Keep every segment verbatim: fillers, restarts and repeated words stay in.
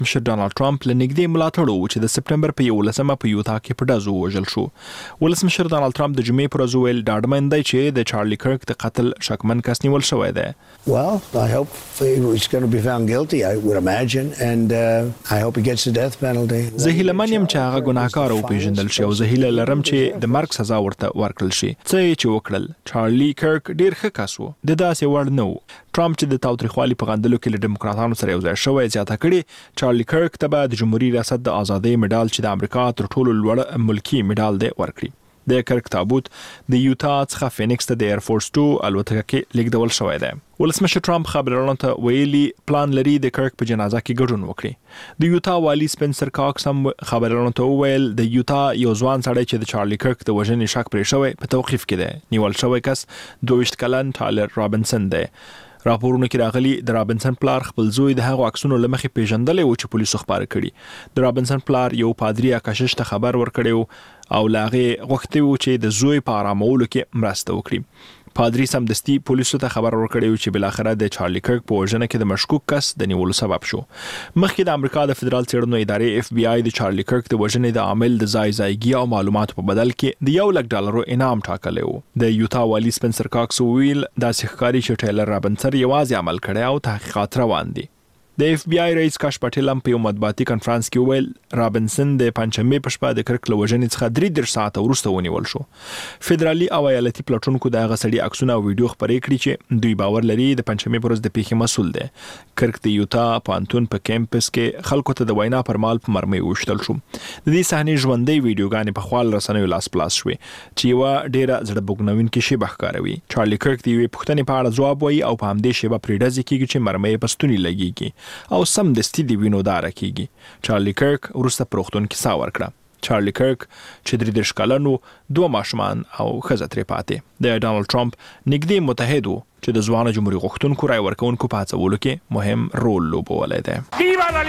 مشر ډانلډ ټرمپ له نږدې ملاتړ وو چې د سپټمبر په یولسمه په یوتا کې په ډزو وژل شو. ولسمشر ډانلډ ټرمپ د جمعې پر ورځ ویل ډاډمن دی چې د چارلي کرک د قتل شکمن کس نیول شوی دی. Well, I hope he's going to be found guilty, I would imagine, and uh, I hope he gets the death penalty. زه هیله من یم چې هغه ګناهکار وپېژندل شي او زه هیله لرم چې د مرګ سزا ورته ورکړل شي. څه یې چې وکړل چارلي کرک ډیر ښه کس و، د داسې وړ نه و. ټرمپ چې د تاوتریخوالي په غندلو کې له ډیموکراتانو سره یو ځای شوی زیاته کړي چارلي کرک ته به د جمهوریت ریاست د ازادۍ مډال چې د امریکا تر ټولو لوړ ملکی مډال دی ورکړي. د کرک تابوت د یوتا څخه فینکس ته د ایر فورس دو الوتکه کې لیږدول شوی دی. ولسمشر ټرمپ خبرونو ته ویلي پلان لري د کرک په جنازه کې ګډون وکړي. د یوتا والی سپنسر کاکس هم خبرونو ته وویل د یوتا یو ځوان سړی چې د چارلي کرک د وژنې شک پرې شوی په توقیف کې دی. نیول شوی کس دوه ویشت کلن ټایلر رابنسن دی. راپورونه کې راغلي د رابنسن پلار خپل زوی د هغو عکسونو له مخې پیژندلې و چې پولیسو خبر کړي. د رابنسن پلار یو پادری کشش ته خبر ورکړی او لاغه غوښتي و چې د زوی په آرامولو کې مرسته وکړي. پادری سمدستي پولیسو ته خبر ورکړی چې بل اخره د چارلي کرک په وژنه کې د مشکوک کس د نیولو سبب شو. مخکې د امریکا د فدرال څېړنو ادارې اف بی آی د چارلي کرک د وژنې د عامل د ځای ځایګي او معلوماتو په بدل کې د یو لک ډالرو انعام ټاکلی و. د یوتا والی سپنسر کاکس ویل داسې ښکاري چې ټیلر رابنسن یوازې عمل کړی او تحقیقات روان دي. د اف بی آی رئیس کاش پټیل هم په یو مطبوعاتي کنفرانس کې ویل رابنسن د پنځمې په شپه د کرک له وژنې څخه درې دېرش ساعته وروسته ونیول شو. فدرالي او ایالتي پلټونکو د هغه سړي عکسونه او ویډیو خپرې کړي چې دوی باور لري د پنځمې پر ورځ د پیښې مسؤل دی. کرک د یوتا پانتون په کیمپس کې خلکو ته د وینا پر مال په مرمۍ وشتل شو. د دې صحنې ژوندۍ ویډیوګانې په خپل رسنیو لاس پلاس شوې چې یو ډیره زړه بوږنونکې شی بخکاروي. چارلي کرک د یوې پوښتنې په اړه ځواب وایي او په همدې شیبه پرې ډزې کیږي چې مرمۍ په ستوني لګیږي او سم دستی دی وینو دار کیږي. چارلي کرک وروسته په روغتون کې ساه ورکړه. چارلي کرک چې درې دېرش کلن و، دوه ماشومان او ښځه ترې پاتې. د ډانلډ ټرمپ نږدې متحد و چې د ځوانو جمهوریت غوښتونکو رای ورکوونکو په هڅولو کې مهم رول لوبولی دی. ویوا لا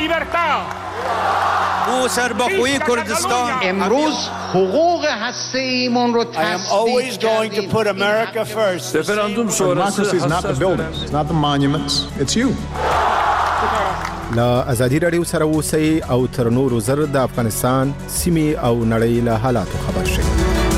لیبرتا! او سربخوی کردستان امروز حقوق هسته‌ایمون رو تصدیق کردیم. رفراندوم شورای is not the buildings, it's not the monuments, it's you. لا ازادي رادیو سره اوسئ او تر نورو زر د افغانستان سیمې او نړۍ له حالاتو خبر شئ.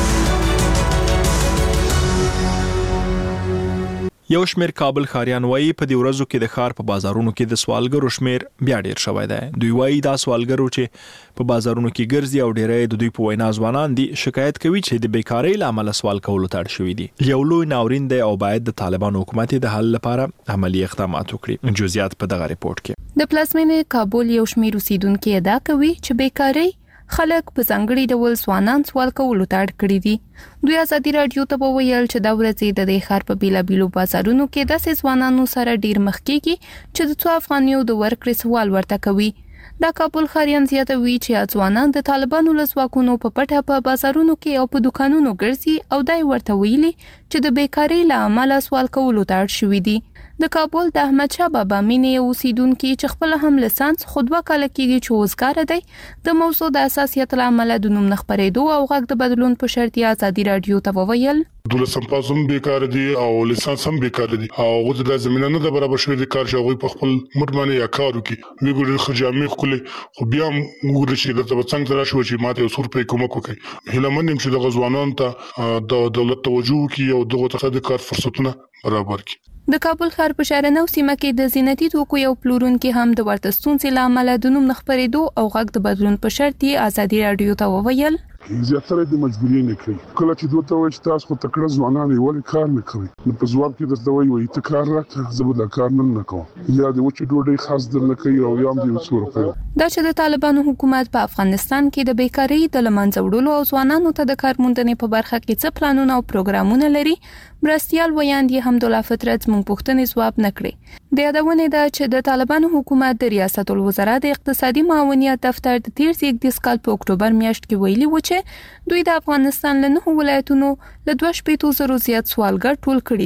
یو شمیر کابل ښاریان وایي په دې ورځو کې د ښار په بازارونو کې د سوالګرو شمیر بیا ډیر شوی دی. دوی وایي دا سوالګرو چې په بازارونو کې ګرځي او ډیری د دوی په وینا ځوانان دي شکایت کوي چې د بیکارۍ له امله سوال کولو ته اړ شوي دي. یو لوی ناورین دی او باید د طالبانو حکومت د حل لپاره عملی اقدامات وکړي. جزئیات په دغه ریپورت کې. د پلازمینې کابل یو شمیر اوسیدونکو ادعا کوي چې بیکارۍ خلک په ځانګړي ډول ځوانان سوال کولو ته اړ کړي دي. دوی ازادي رادیو ته وویل چې دا ورځې د دې ښار په بیلابیلو بازارونو کې داسې ځوانانو سره ډیر مخ کېږي چې د څو افغانیو د ورکړې سوال ورته کوي. دا کابل ښاریان زیاتوي چې ځوانان د طالبانو له ځواکونو په پټه په بازارونو کې او په دکانونو ګرځي او دای ورته ویلي چې د بیکارۍ له امله سوال کولو ته اړ شوي دي. د کابل د احمد شاه بابا مینې اوسیدونکو چې خپل هم لسانس خودوا کال کېږي چې وزګار دی د موضوع د اساسیت لامل د نوم نخبرېدو او غږ د بدلون په شرط یې ازادي رادیو ته وویل دولسم پاسم بیکار دي او لسانس هم بیکار دي او غوډه د زمينه نه د برابر شوی د کار شغوي په خپل مټمنه یا کارو کې وی ګوري خجامې خپل خو بیا موږ چې د څنګه تر شو چې ماته اوسور په کومک وکړي. هله منم چې د غزوانان ته د دولت توجه کوي او دغه ته د کار فرصتونه برابر کړي. د کابل ښار په شارنو سیمه کې د زینتي توکو یو پلورونکو هم د ورته ستونزې له امله د نوم نخبرېدو او غږ د بدلون په شرط یې ازادي رادیو ته وویل زیاتره د مجبورۍ نه کوي. کله چې دوی ته وایي چې تاسو خو تکړه ځوانان یې ولې کار نه کوي نو په ځواب کې درته وایي وایي ته کار راکړه زه به دا کار نه نه کوم یا د وچې ډوډۍ خاص در نه کوي او یا هم د وسور کوي. دا چې د طالبانو حکومت په افغانستان کې د بیکارۍ د لمنځه وړلو او ځوانانو ته د کار موندنې په برخه کې څه پلانونه او پروګرامونه لري مرستيال ویاند حمدالله فطرت مونږ پوښتنې ځواب نکړي. د یادونه ده چې د طالبانو حکومت د ریاست الوزرا د اقتصادي معاونیت دفتر د تیر زیږدیز کال په اکتوبر میاشت کې ویلي و چې دوی د افغانستان له نهو ولایتونو له دوه شپېتو زرو زیات سوالګر ټول کړي دي.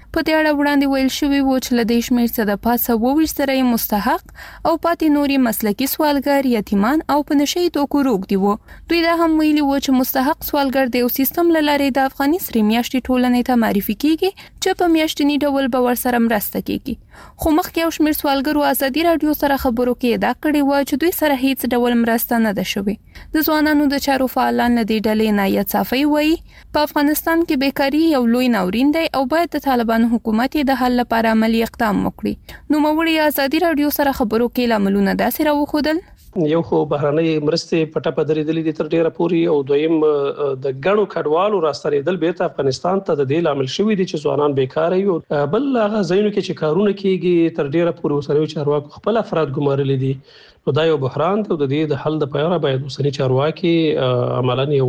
په دې اړه وړاندې ویل شوی و چې له دې شمېر څخه د پاسه وویشت سره مستحق او پاتې نوري مسلکي سوالګر یتیمان او په نشي توکو روغدي وو. دوی دا هم ویلي و چې مستحق سوالګر د یو سیستم له لارې د افغاني سري میاشتې ټولنې ته معرفي کیږي چې په میاشتني ډول به ورسره مرسته کوي. خو مخکې یو شمېر سوالګرو ازادي رادیو سره خبرو کې ادعا کړې و چې دوی سره هیڅ ډول مرسته نه ده شوې. د ځوانانو د چارو فعالان له دې ډلې نایت صافی وایي په افغانستان کې بیکاری یو لوی ناورین دی او باید د طالبانو حکومت د حل لپاره عملی اقدام وکړي. نو موري ازادي رادیو سره خبرو کې لاملونه داسې راوخدل. یو خو بهرنۍ مرستې پټه پدرې دي تر ډیره پوري او دویم د غنو کډوالو راستنیدل به ته افغانستان ته د دې لامل شوی دي چې ځوانان بیکار یو بل هغه ځایونو کې چې کارونه کیږي تر ډیره پوري وسره چارواکو خپل افراد ګمارلي دي. نو دا یو بحران دی او د دې د حل د پیاره باید وسنی چارواکي عملاً یو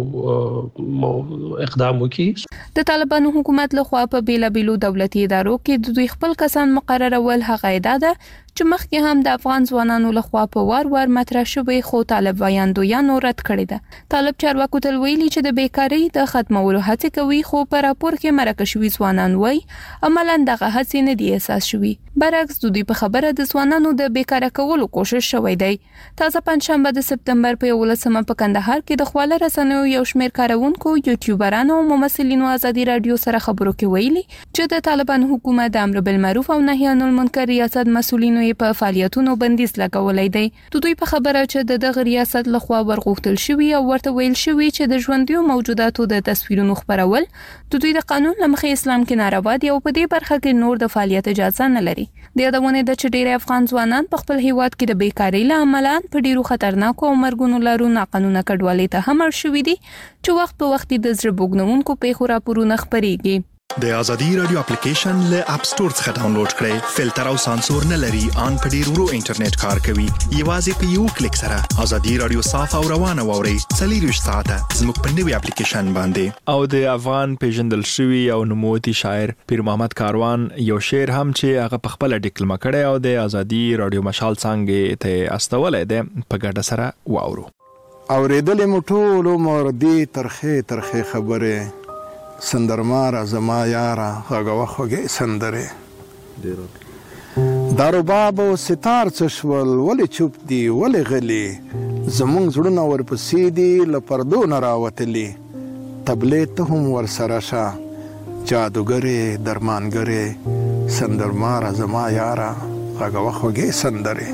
اقدام وکړي. د طالبانو حکومت له خوا په بیلا بیلو دولتي ادارو کې د دوی خپل کسان مقررول هغه ادا ده چې مخکې هم د افغان ځوانانو له خوا په وار وار مطرح شوی خو طالب وایاندویانو رد کړی ده. طالب چارواکو تل ویلي چې د بیکاری د ختمولو هڅه کوي خو په راپور کې مرکه شوی ځوانان وایي عملاً دغه هڅې نه دي اساس شوی. برعکس د دوی په خبره د ځوانانو د بیکاره کولو کوشش شوی دی. تازه پنځشنبه د سپتمبر په یولسمه په کندهار کې د خواله رسنیو یو شمېر کارونکو یوټیوبرانو او ممثلینو ازادي رادیو سره خبرو کې ویلي چې د طالبان حکومت د امر بالمعروف او نهي عن المنکر ریاست مسؤلینو په فعالیتونو بندیز لګولای دی. د دوی په خبره چې د دغه ریاست لخوا ورغوښتل شوی او ورته ویل شوی چې د ژوندیو موجوداتو د تصویرونو خبرول د دوی د قانون لمخې اسلام کې ناروا دي او په دې برخه کې نور د فعالیت اجازه نه لري. د یادونه د چې ډېر افغان ځوانان په خپل هیواد کې د بیکاری له امله په ډیرو خطرناکو او مرګونو لارو ناقانونه کډوالۍ ته هم اړ شوي دي چې وخت په وخت د زړه بوږنونکو پیښو راپورونه خپرېږي. د ازادي رادیو اپلیکیشن له اپ سٹور څخه ډاونلوډ کړئ. فلټر او سانسور نه لري، ان په ډیر ورو انټرنیټ کار کوي. یوازې په یو کلیک سره ازادي رادیو صاف او روانه ووري. څلور ساعته زموږ په نوي اپلیکیشن باندې. او د افغان پیژندل شوی او نوموتی شاعر پیر محمد کاروان یو شعر هم چې هغه په خپل ډیکلمه کړي او د ازادي رادیو مشال څنګه ته استولې ده په ګډه سره واورو. اوریدلې مټول عمر دی ترخه ترخه خبره سندرمار زما یارا غغه خوږه سندره دارو باب او ستار چشول ولې چوپ دی ولې غلی زمونږ زړونه ورپسې دي له پردو نه راوتلي تبلې ته هم ورسره شه جادوګرې درمانګرې سندرمار زما یارا غغه خوږه سندره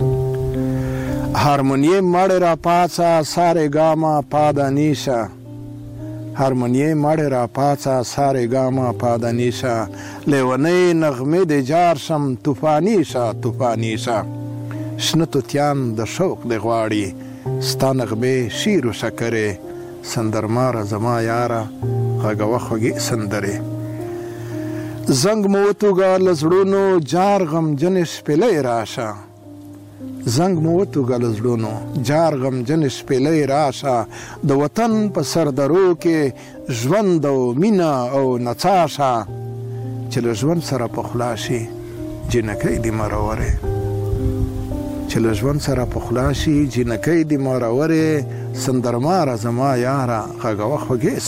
هارمونیم مړ را پاسا ساره ګاما پادانیشا هارمونیم مړ را پاسا ساره ګاما پادانیشا لیونی نغمه د جار شم طوفانی شا طوفانی شا شنه توتیان د شوق د غواړي ستا نغمه شیر و شکرې سندرمار زما یارا غغه خوږې سندرې زنګ مو وتوګه له زړونو جار غمجن شپېلۍ راشه زنګ مو وتوګه له زړونو جار غمجن شپېلۍ راشه د وطن په سردرو کې ژوند او مینه او نڅا شه چې له ژوند سره پخلا شي جنکۍ دې مرورې چې له ژوند سره پخلا شي جنکۍ دې مرورې سندرماره زما یاره غږوه خوږې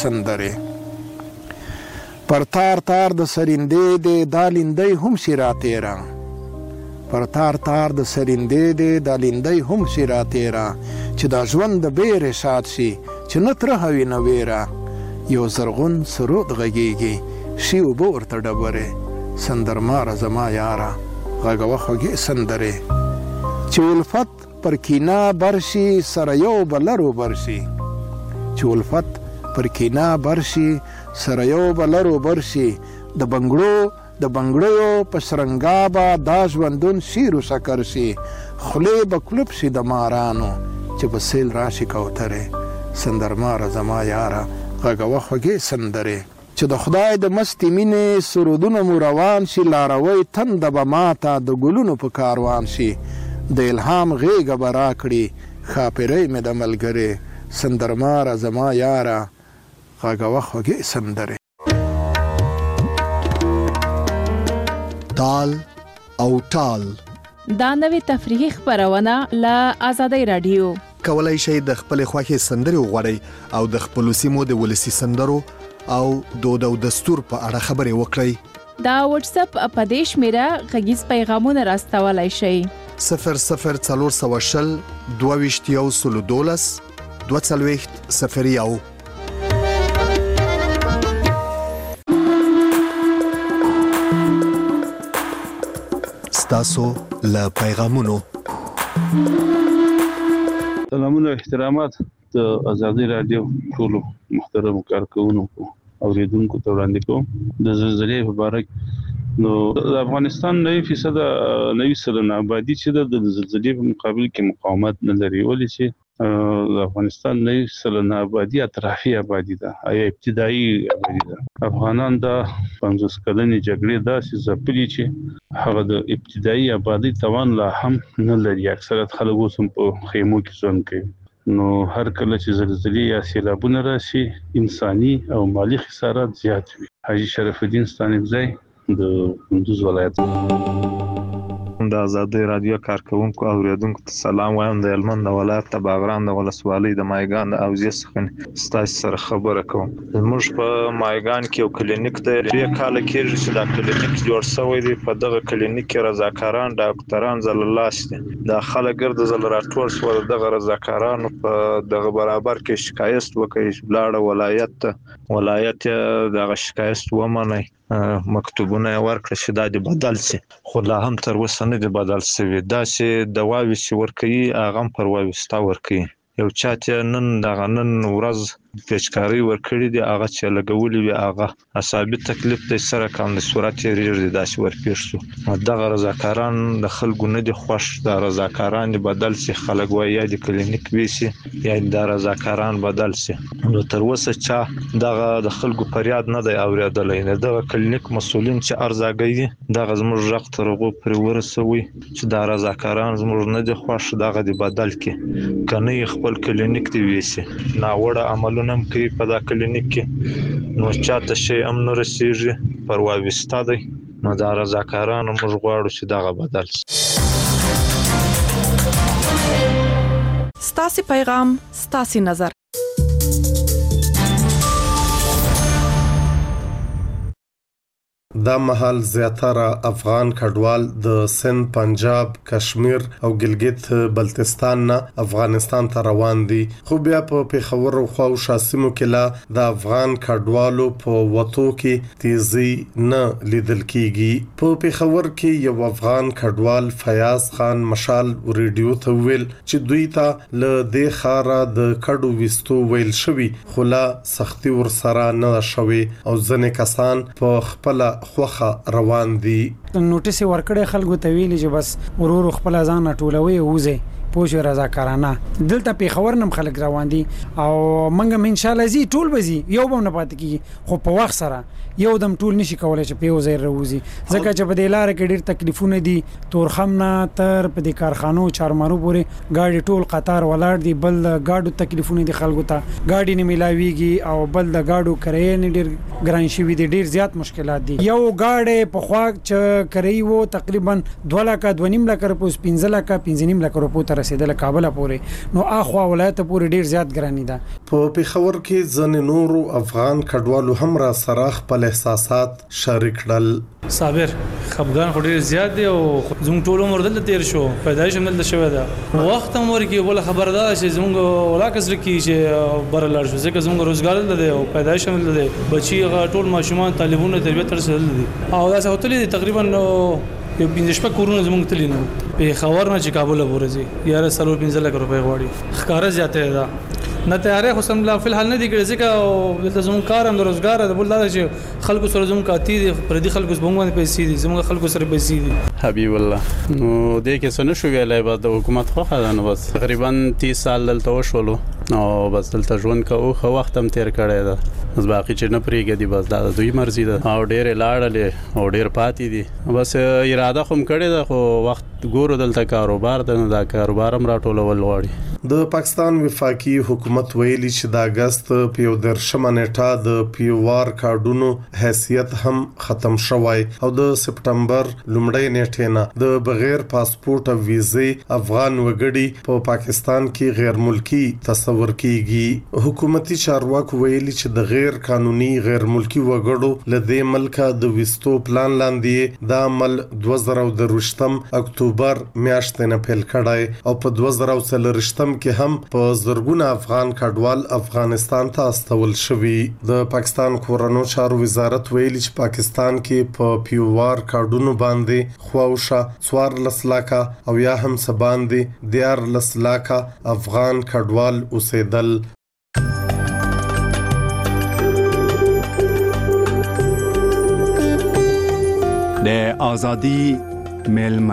سندرې پر تار تار د سرندې دې دا لیندۍ هم شي راتېره پر تار تار د سرندې دې دا لیندۍ هم شي راتېره چې دا ژوند د بیرې شاد شي چې نه ترهه وي نه ویره یو زرغون سرود غږیږي شي اوبه ورته ډبرې سندرماره زما یاره غږوه خوږې سندرې چې الفت پر کینا برشي سره یو بلرو برشي چې الفت پر کینا برشي سره یو بلرو برشي د بنګړو د بنګړیو په شرنګابه دا ژوندون شیر و شکر شي خولې به کلب شي د مارانو چې په سیل راشي کوترې سندرماره زما یاره غږوه خوږې سندرې چې د خدای د مستې مینې سرودونه مو روان شي لاروی تنده به ماته د ګلونو په کاروان شي د الهام غېږه به راکړي ښاپېرۍ مې د ملګرې سندرماره زما یاره غږوه خوږې سندرې تال او ټال دا نوې تفریحي خپرونه له آزادۍ رادیو کولای شئ د خپل خوښې سندرې وغواړئ او د خپلو سیمو د ولسي سندرو او دود او دستور په اړه خبرې وکړئ دا واتس اپ پدیش میرا غږیز پیغامونه راستولای شي صفر صفر څلور سوه شل دوه ویشت یو سلو دولس دوه څلوېښت صفر یو. ستاسو له پیغامونو. سلامونه احترامات د ازادي رادیو ټولو محترم کارکونکو اوریدونکو ته وړاندې کوم. د زلزلې په اړه نو د افغانستان نوي فیصد نوي سلنه آبادی چې د زلزلې په مقابل کې مقاومت نه لري، ولې چې د افغانستان نوي سلنه آبادی اطرافي آبادی ده یا ابتدایي آبادی ده. افغانان د پنځوس کلنې جګړې داسې ځپلي چې هغه د ابتدایي آبادی توان لا هم نه لري. اکثریت خلک اوس هم په خیمو کې ژوند کوي. نو هر کله چې زلزلې یا سیلابونه راشي انساني او مالی خسارات زیات وي. حاجی شرف الدین ستانکزی د کندوز ولایت. د آزادۍ رادیو کارکونکو او اوریدونکو ته سلام وایم. د هلمند ولایت د باغران د ولسوالۍ د مایګان د اوزې څخه ستاسو سره خبره کوم. زموږ په مایګان کې یو کلینیک دی. درې کاله کېږي چې دا کلینیک جوړ شوی دی. په دغه کلینیک کې رضاکاران ډاکټران زللاس دي. دا خلک ګرد زل راټول شول. دغه رضاکارانو په دغه برابر کې شکایت وکړي، بلاړه ولایت ته ولایت دغه شکایت ومني، مکتوبونه ورکړل چې دا د بدل شي، خو لا هم تر اوسه نه دی بدل شوی. دا چې دواوی چې ورکوي هغه هم پر واوستا ورکوي. یو چا چې نن دغه نن ورځ پیچکاری ورکړي دي هغه چې لګولي وي هغه اصابي تکلیف د سره کم د صورت ریږي داسې ورپېښ شو. دغه رضاکاران د خلکو نه دي خوښ. د رضاکاران بدل شي، خلک وایي یا د کلینیک ویسي یا د رضاکاران بدل شي. نو تر اوسه چا دغه د خلکو فریاد نه دی اوریدلی. دغه کلینیک مسولین چې ارزاګي دغه زموږ غږ تر هغو پورې ورسوي چې د رضاکاران زموږ نه دي خوښ، دغه د بدل کې کنه خپل کلینیک دی ویسي. ناوړه عمل نم کوي په دا کلینیک کې، نو چاته شي هم نه رسیږي، پر واوستا دی. نو دا رضاکارانو موږ غواړو چې دغه بدل شي. ستاسو پیغام ستاسو نظر. دا مهال زیاتره افغان کډوال د سند، پنجاب، کشمیر او ګلګت بلتستان نه افغانستان ته روان دي. خو بیا په پیښور او خو شاسمو کې لا د افغان کډوالو په وټو کې تیزی نه لیدل کیږي. په پیښور کې یو افغان کډوال فیاض خان مشال ریډیو ته ویل چې دوی ته له دې خاره د کډو وستو ویل شوی، خو لا سختي ور سره نه شوي او ځنې کسان په خپل خوخه روان دي. نوټیس ورکړې خلکو ته ویلي چې بس ورور خپل ځان ټولوي وځي پوجي رضاکارانه. دلته پیښور نم خلک روان دي او منګه ان شاء الله زی ټول بزي یو به نه پات کی، خو په وخت سره یو دم ټول نشي کولای چې پیو زیر روزي. ځکه چې په دې لار کې ډېر تکلیفونه دي. تورخم نه تر په دې کارخانو چارمارو پورې گاډي ټول قطار ولاړ دي. بل گاډو تکلیفونه دي خلکو ته، گاډي نه ملاويږي او بل د گاډو کرایې نه ډېر ګران شي وي. ډېر زیات مشکلات دي. یو گاډي په خوا چې کرایي وو تقریبا دوه لک دوه نیم لک روپوس پنځه لک پنځه نیم لک روپو ته رسیدل کابل پورې. نو اخوا ولایت پورې ډېر زیات ګرانی ده. په پیښور کې ځنې نورو افغان کډوالو هم را سره خپل احساسات شریک کړل. صابر خپګان خو ډېر زیات دی او زموږ ټول عمر دلته تیر شو، پیدایش هم دلته شوی ده. وخت هم ورکی بل خبردار چې زموږ ولاکس رکی چې بر لاړ شو، ځکه زموږ روزګار دلته دی او پیدایش هم دلته دی. بچي ټول ماشومان طالبونه تربیت ترسل دي او دا څه هوتلې تقریبا یو پنځه شپږ کورونه زموږ تللی نو په خبر نه چې کابل ورځي یاره سلو پنځه لک روپۍ غواړي. ښکارا زیاته ده نه تیارې خو سم لا فل حال نه دی کړی، ځکه دلته زموږ کار هم د روزګار د بل دا چې خلکو سره زموږ کاتی دي، پردي خلکو زموږ باندې پیسې دي، زموږ خلکو سره پیسې دي. حبیب الله نو دې کې څه نشو ویلای، بس د حکومت خو خدانه بس تقریبا تیس سال دلته وشولو او بس دلته ژوند کوو، خو وخت هم تیر کړی ده. بس باقي چې نه پریږدي بس دا دوی مرزي ده او ډېر لاړلې او ډېر پاتې دي. بس اراده خو کړې ده خو وخت ګورو دلته کاروبار ده، دا کاروبار هم راټولول غواړي. د پاکستان وفاقي حکومت ویلي چې د اگست په یو درشمه نیټه د پیوار کارډونو حیثیت هم ختم شوی او د سپټمبر لومړۍ نیټه نه د بغیر پاسپورت او ویزې افغان وګړي په پاکستان کې غیر ملکی تصور کیږي. حکومتي چارواکو ویلي چې د غیر قانوني غیر ملکی وګړو لدې ملک د وستو پلان لاندې د عمل دوه زره دروشتم اکتوبر میاشتې نه پیل کړای او په دوه زره څلورشتم کې هم په زرګونه افغان کډوال افغانستان ته استول شوی. د پاکستان کورونو چارو وزارت ویلي چې پاکستان کې په پیوار کارډونو باندې خواوشه څوارلس لاکه او یا هم سباندې دیارلس لاکه افغان کډوال اوسېدل. د ازادي ملما.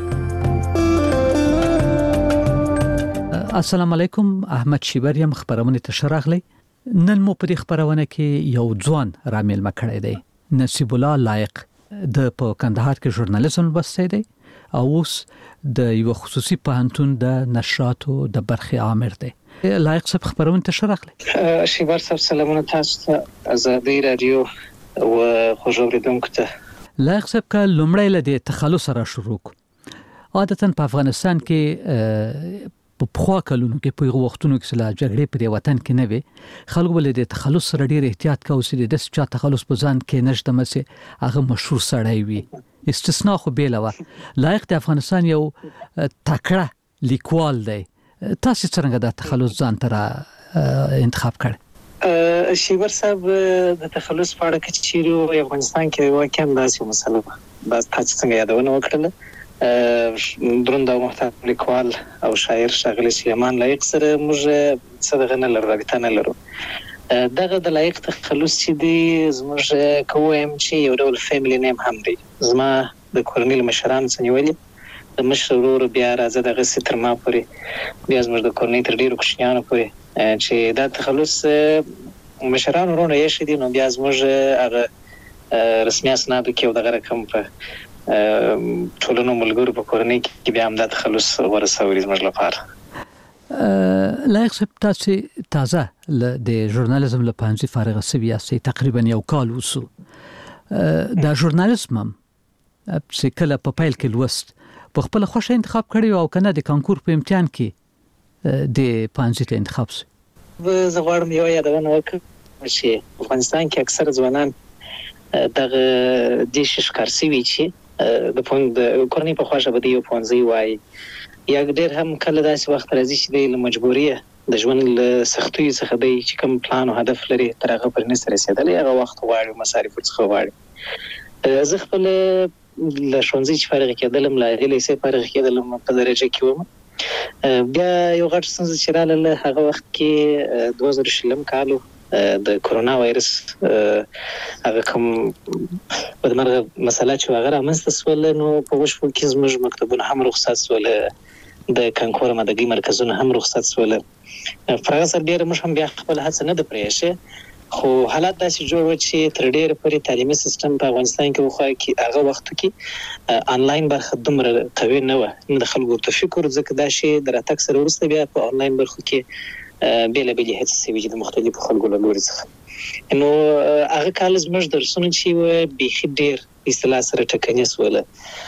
السلام علیکم، احمد شیبر یم، خبرونه ته شراغلی. نن مو په خبرونه کې یو ځوان را ملما کړی دی، نصیب الله لایق، د په کندهار کې ژورنالیزم بسته دی او اوس د یو خصوصي پوهنتون د نشراتو د برخې عامر دی. لایق صاحب خبرونه ته شراغلی. شیبر صاحب سلامونه تاسو ته، ازادي رادیو او خوشوریدونکو ته. لایق صاحب کا لومړی لدی تخلص را شروع کو. عادتاً په افغانستان کې په پخوا کلونو کې په وختونو کې سلا جګړې پر وطن کې نه وي، خلکو ول د تخلص سره ډیر احتیاط کاوه چې د چا تخلص په ځان کې نشته مسه هغه مشهور سړی وي. استثناء خو بیل و. لایق د افغانستان یو تکړه لیکوال دی. تاسو څنګه د تخلص ځان تر انتخاب کړ؟ شیبر صاحب د تخلص په اړه کې چیرې افغانستان کې واقعا داسې مسله ده. بس تاسو څنګه یادونه وکړه، دروند او محترم لیکوال او شاعر ښاغلی سلیمان لایق سره موږ څه نه لرو، رابطه نه لرو. دغه د لایق تخلص چې دی زموږ کوم چې یو ډول فیملی نیم هم دی. زما د کورنۍ مشران څنګه د مشر ورور بیا راځه دغه ستر ما پورې بیا زموږ د کورنۍ تر ډیرو کوچنیانو پورې چې دا تخلص مشران ورونه یې شدي، نو بیا زموږ هغه رسمي اسنادو کې او دغه رقم په ټولنو ملګرو په کورنۍ کې بیا هم دا تخلص ورسوري زموږ لپاره. لایق صاحب تاسو تازه د ژورنالیزم له پنځه فارغ شوی یاستئ، تقریبا یو کال وسو. دا ژورنالیزم چې کله په پیل کې لوست په خپل خوښه انتخاب کړی او کنه د کانکور په امتحان کې د پنځه ته انتخاب شو؟ زه غواړم یو یادونه وکړم چې افغانستان کې اکثر ځوانان دغه د شکارسي وی چې د پوند کورنۍ په خواشه بده یو پونځي وای یا ډېر هم کله داسې وخت راځي چې د مجبوریه د ژوند له سختۍ څخه دی چې کوم پلان او هدف لري تر هغه پر نه رسیدلی، هغه وخت غواړي مصارف څخه غواړي. زه خپل له ښوونځي چې فارغ کېدلم، له لیسې فارغ کېدلم په درجه کې وم. بیا یو غټ ستونزه چې راغله هغه وخت کې دوه زره شلم کالو د کرونا وایرس هغه کوم بدمرغه مسله چې هغه رامنځته شول، نو په وشو کې زموږ مکتبونه هم رخصت شول، د کانکور مدګي مرکزونه هم رخصت شول. فرغه سره ډیر موږ هم بیا خپل هڅه نه د پرېشه، خو حالات داسې جوړ و چې تر ډیره پورې تعلیمي سیستم په افغانستان کې وخا کې هغه وخت کې انلاین برخه دومره قوي نه و، نه د خلکو ته فکر ځکه دا شی د راتګ سره ورسته بیا په انلاین برخه کې بیل بیل هڅې سوي د مختلفو خلکو له لوري څخه. نو هغه کال زموږ درسونه چې و بيخي ډیر اصطلاح سره ټکنۍ سول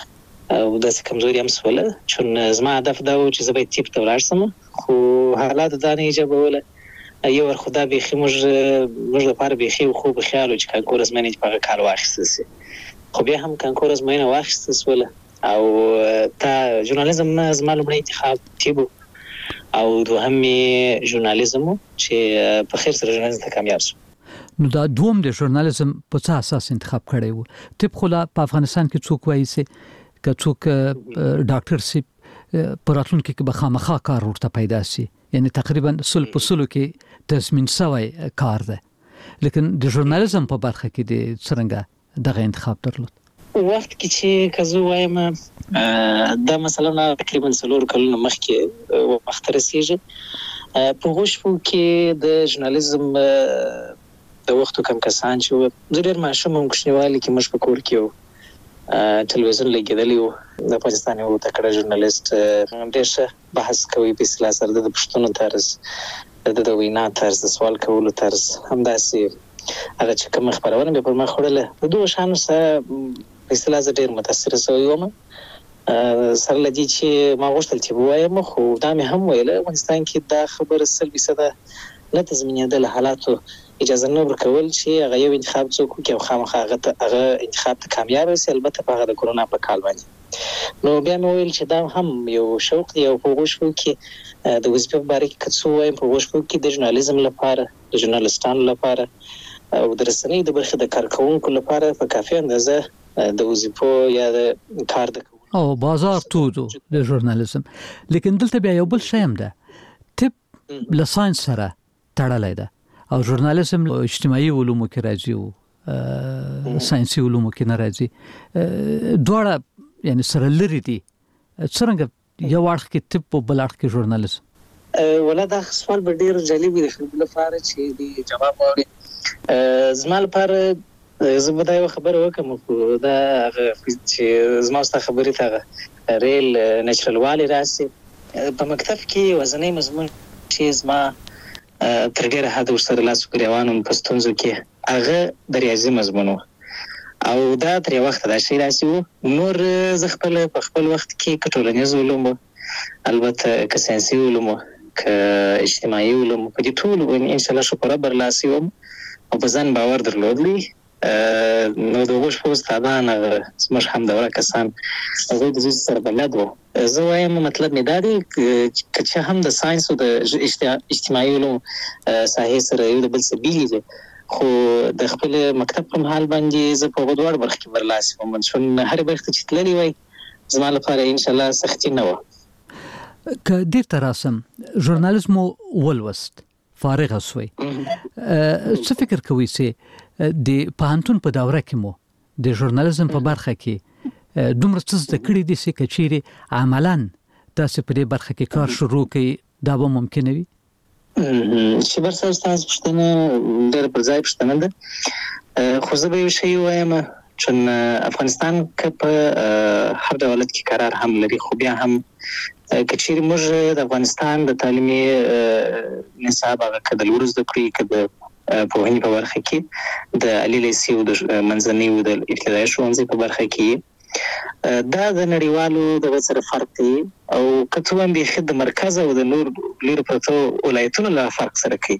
او داسې کمزوري هم سول، چون زما هدف دا و چې زه باید تیپ ته ولاړ شم، خو حالات دا نه ایجابوله. یو ور خدا بيخي موږ موږ لپاره بيخي خو به خیال چې کانکور ازمنه چې په کال واخیستل سي، خو بیا هم کانکور ازمنه واخیستل سول او تا ژورنالیزم زما لومړی انتخاب تیبو او دوهم ژورنالیزم چې په خیر سره ژورنالیزم ته کامیاب شو. نو دا دوم د ژورنالیزم په څه اساس انتخاب کړی وو؟ تیب خو په افغانستان کې څوک وایي چې که څوک ډاکټر سی په راتلونکي کې به خامخا کار ورته پیدا سي، یعنی تقریبا سل په سلو کې تضمین شوی کار ده، لیکن د ژورنالیزم په برخه کې د څنګه دغه انتخاب درلود؟ وخت کې چې کزو وایم دا مثلا تقریبا څلور کلونه مخکې وخت رسیږي په غوښفو کې د ژورنالیزم د وختو کم کسان چې زه ډېر ماشوم هم کوچنیوالي کې مش په کور کې ټلویزیون لګیدلی و د پاکستان یو تکړه ژورنالیست ډېر ښه بحث کوي په اصطلاح سره د پښتنو طرز د وینا طرز د سوال کولو طرز همداسې هغه چې کوم خبرونه به پر ما خوړله د دوه شانو سره په اصطلاح زه ډېر متاثر شوی وم سره لدی چې ما غوښتل چې وایم خو دا مې هم ویل افغانستان کې دا خبره سل فیصد نه تضمینېدل حالاتو اجازه نه ورکول چې هغه یو انتخاب څوک کوي او خامخا هغه هغه انتخاب ته کامیاب شي البته په هغه د کورونا په کال باندې نو بیا مې ویل چې دا هم یو شوق دی او په غوښتل کې د وظیفې په اړه کې کڅو وایم په غوښتل کې د ژورنالیزم لپاره د ژورنالستانو لپاره او د رسنۍ د برخې د کارکونکو لپاره په کافي اندازه د وظیفو یا د کار د او بازار تودو د ژورنالیزم لیکن دلته بیا یو بل شی هم ده طب له ساينس سره تړلای ده او ژورنالیزم اجتماعي علومو کې راځي او ساينسي علومو کې نه راځي دواړه یعنی سره لري دي څنګه یو اړخ کې طب او بل اړخ کې ژورنالیزم ولا دا سوال به ډیر جالب دی خو لپاره چې دی جواب وړي زما لپاره زه به دا یو خبر وکم خو دا چې زما ست خبرې ته ریل نېچرل والی راسي په مکتب کې وزنی مضمون چې زما تر ډیره حد ورسره لاس ګریوانو په ستونزو کې هغه د ریاضي مضمون او دا تر یو وخت دا شی راسي نور زه خپل په خپل وخت کې کټولنیز علوم البته که ساينسي علوم که اجتماعي علوم په دې ټول باندې ان شاء الله شکر برلاسي وم او په ځان باور درلودلی نو د وښ په استادان سمش هم دا کسان هغه د دې سره بلد وو زه وایم مطلب مې دا دی چې هم د ساينس او د اجتماعي علوم ساحې سره یو د بل څه بیل دي خو د خپل مکتب په حال باندې زه په غوډ برخه کې برلاسي وم چې هر برخه چې تللی وای زما لپاره ان شاء الله سختي نه و که دې تراسم ژورنالیزم ولوست فارغ اسوي څه فکر کوي چې د پانتون په دوره کې مو د ژورنالیزم په برخه کې دومره څه زده کړی دي چې کچيري عملاً تاسو په دې برخه کې کار شروع کړئ دا به ممکن وي چې برسه استاد پښتنه ډېر پر ځای پښتنه ده خو زه به یو شی وایم چې افغانستان کې په هر دولت کې قرار هم لري خو بیا هم کچيري موږ د افغانستان د تعلیمي نصاب هغه کډل ورز د کړی کده په هني په برخه کې د علي لیسي او د منځني او د ابتدایي ښوونځي په برخه کې دا د نړیوالو د وسره فرق دی او کته هم به خد مرکز او د نور لیر پرتو ولایتونو له فرق سره کوي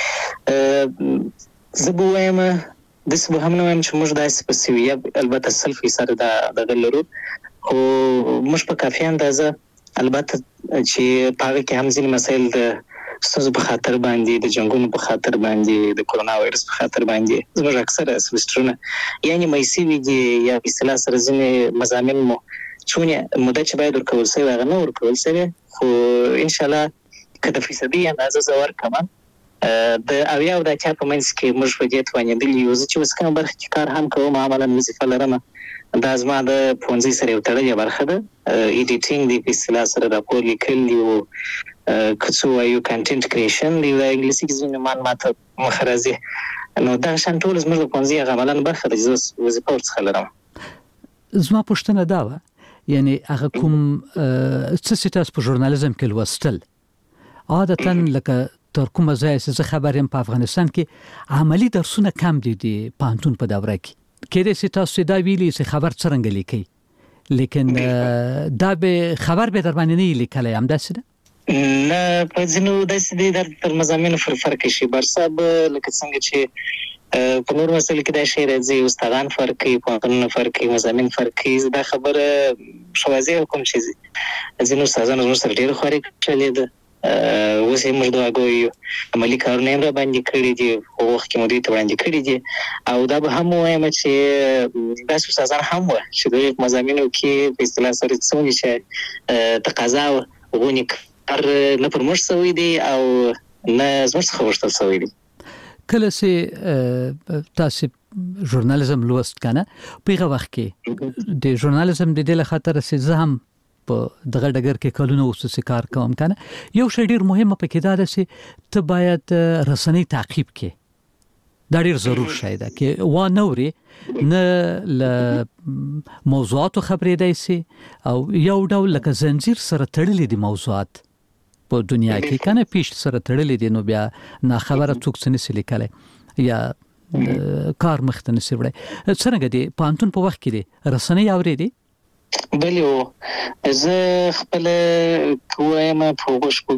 زبویم د سبو هم نو هم چې موږ داسې په سویه البته سلفي سره د غلرو او موږ په کافي اندازه البته چې پاره کې هم ځینې مسایل د ستاسو په خاطر باندې د جنگونو په خاطر باندې د کورونا وایرس په خاطر باندې زموږ اکثره سمسترونه یعنی مېسي وی دي یا په اصطلاح سره ځینې مضامین مو چونه مده چې باید ورکول شي هغه نه ورکول شي خو ان شاء الله کله فیصدي اندازه زور کمان د اویا او د چا په منځ کې موږ په دې توانې د یوز چې وسکه برخه کې کار هم کوم عملاً وظیفه لرم دا زما د پونځي سره یو تړلې برخه ده ایډیټینګ دی په اصطلاح سره راپور لیکل دی او کڅو یو کنټینټ کریشن دی د انګلیسي کې ځینې معلومات مخرزي نو دا شان ټول زموږ په پونځي عملاً برخه ده چې وظیفه ورڅخه لرم زما پوښتنه دا و یعنی هغه کوم څه چې تاسو په ژورنالیزم کې لوستل عادتاً لکه تر کومه ځای چې خبرم په افغانستان کې عملی درسونه کم دي د پانتون په دوره کې کله چې تاسو دا ویلي چې خبر څنګه لیکي لیکن دا به خبر به در باندې نه لیکلای هم داسې نه په ځینو داسې دي د تر مزامینو فرق شي برساب لکه څنګه چې په نور مسل کې دا شی راځي استادان فرق کوي په فرق کوي مزامین فرق کوي دا خبره شوازي کوم شي ځینو استادانو زموږ سره ډېر خوري چلي ده اوسې موږ دا غوي عملي کارونه هم را باندې کړی دي او وخت کې مودې ته باندې کړی دي او دا به هم وایم چې دا استادان هم و چې د مزامینو کې په اصطلاح سره څونی چې تقاضا غونی کار نه پرموش شوی دی او نه زموږ څخه ورته شوی دی کله چې تاسو ژورنالیزم لوست کنه په هغه وخت کې د ژورنالیزم د دې لخاطر چې زه هم په دغه ډګر کې کلونه وسوسه کار کوم کنه یو شی ډیر مهمه پکې دا ده چې ته باید رسنۍ تعقیب کې دا ډیر ضرور شای ده کې و نوري نه ل موضوعات خبرې دی سي او یو ډول لکه زنجیر سره تړلې دي موضوعات په دنیا کې کنه پیش سره تړلې دي نو بیا نه خبره څوک څه نسي لیکلای یا کار مخته نسي وړي څنګه دي پانتون په وخت کې دي رسنۍ اورېدي بله زه خپل کوم په وښکو